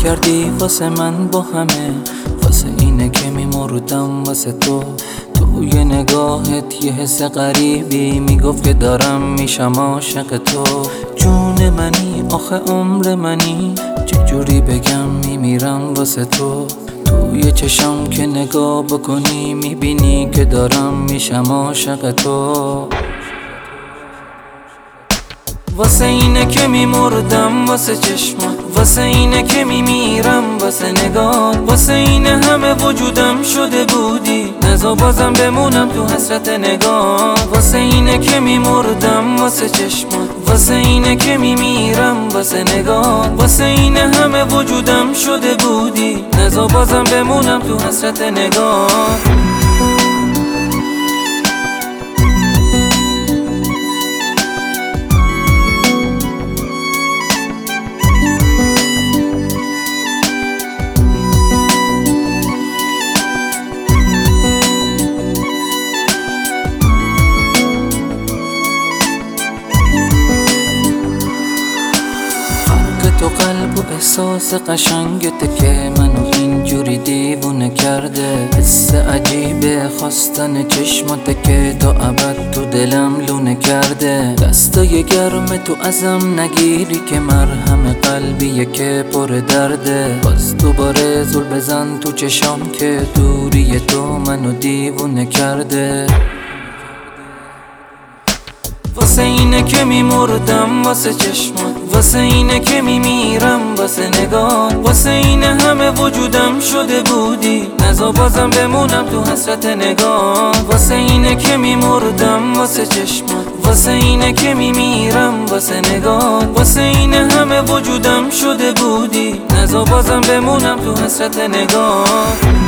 کردی واسه من با همه، واسه اینه که میمردم واسه تو. توی نگاهت یه حس غریبی میگفت که دارم میشم عاشق تو. جون منی آخه عمر منی، چجوری بگم میمیرم واسه تو. توی چشم که نگاه بکنی میبینی که دارم میشم عاشق تو. واسه اینه که میمردم واسه چشمات، واسه اینه که میمیرم واسه نگات، واسه اینه همه وجودم شده بودی، نزا بازم بمونم تو حسرت نگات. واسه اینه که میمردم واسه چشمات، واسه اینه که میمیرم واسه نگات، واسه اینه همه وجودم شده بودی، نزا بازم بمونم تو حسرت نگات. تو قلب و احساس قشنگته که منو اینجوری دیوونه کرده. حس عجیبه خواستن چشماته که تا ابد تو دلم لونه کرده. دستای گرم تو ازم نگیری که مرهم قلبیه که پر درده. باز دوباره زل بزن تو چشام که دوری تو منو دیوونه کرده. واسه اینه که میمردم واسه چشمات، واسه اینه که میمیرم واسه نگات، واسه اینه همه وجودم شده بودی، نزا بازم بمونم تو حسرت نگات. واسه اینه که میمردم واسه چشمات، واسه اینه که میمیرم واسه نگات، واسه اینه همه وجودم شده بودی، نزا بازم بمونم تو حسرت نگات.